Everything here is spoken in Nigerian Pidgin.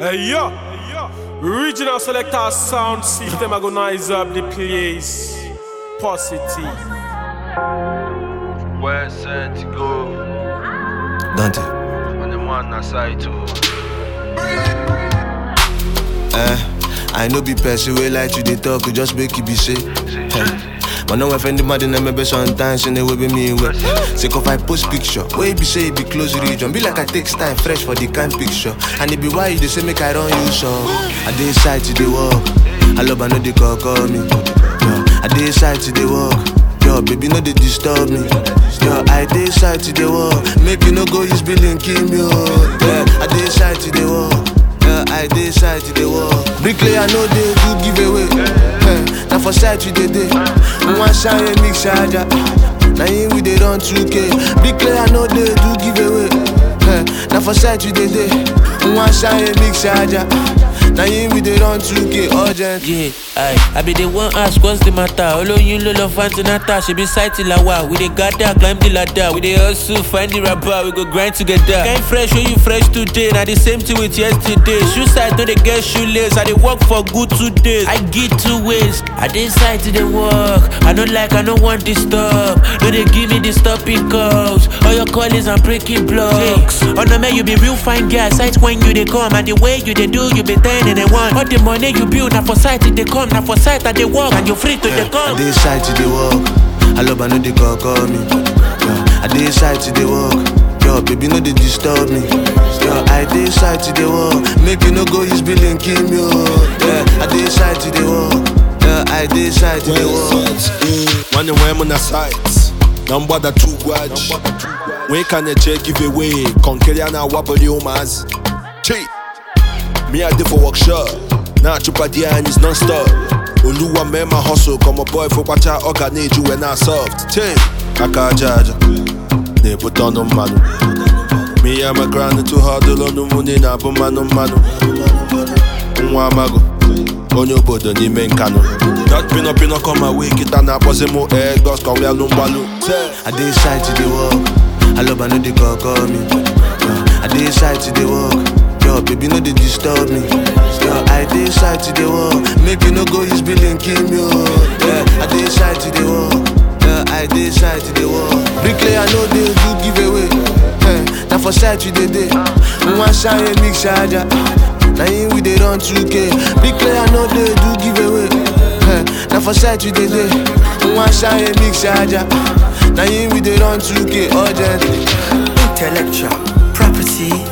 Hey yo, regional selector sound system agonize up the place. Positive. Where set to go? Dante. On the man aside too. I know be person way like you they talk, you just make you be say. But no offend the man, maybe sometimes and they will be me with. Sick of I post picture, where be say it be close region. Be like I take time fresh for the kind picture. And it be why they say make I run you so. I dey side to the walk. I love I know they call me. I dey side to the walk. Yo, baby, no they disturb me. Yo, I dey side to the walk. Make you no go use billing kill me. Yeah, I dey side to the walk. I dey side to the wall. Bricklayer no dey do giveaway. Now for side you dey dey. One shine a mix charger. Now in we dey run 2K. Bricklayer no dey do giveaway. Now for side you dey dey. One shine a mix charger. Now in we dey run 2K urgent. Yeah, I be the one ask what's the matter. All of you love antinata. She be sighted la wa. We dey gather, climb the ladder. We dey hustle, find the rapper. We go grind together. Kind fresh, when you fresh today. Now the same thing with yesterday. Shoe side, no they get shoelace. I dey work for good 2 days. I get 2 ways. I dey side to the work. I don't want this stuff. No they give me the stopping calls. All your callings and breaking blocks. On the man you be real fine guy. Sight when you they come and the way you they do you be 10 and they want. All the money you build now for sight they come. Now for sight that they walk and you're free to the come. I dey side to the walk. I love I know they call me. I dey side to the walk. Yo, baby, no they disturb me. Yo, I dey side to the walk. Make you no go use billing kill me. Yeah, I dey side to the walk. Yeah, I dey side to the walk. When you wear on the sides, number the 2 watch. When can you check give away? Conqueriana wabble you mas. Cheat. Me I did for workshop. Now chupadia and it's non-stop. Oluwa me my hustle. Come a boy for watch out organize you when I soft. Cheat. Kaka jaja. They put on no manu. Me I'm a grind too hard on the money na bu manu. Unwa mago. Onyo bodo ni menkano. That pino come my way. Kita na pose mo egg. Dos come we alumbalu. I dey side to the walk. I love I know they call me. I dey side to the walk. Yo, baby, no they disturb me. Yo, I dey side to the wall. Make you no go use billing kill me. Yeah, I dey side to the wall. Yeah, I dey side to the wall. Bricklayer no dey do giveaway. Now for side you dey dey. One shine a mix charger. Now in we dey run 2K. Bricklayer no dey do giveaway. Now for side you dey dey. One shine a mix charger. Now in we dey run 2K urgent. Intellectual property.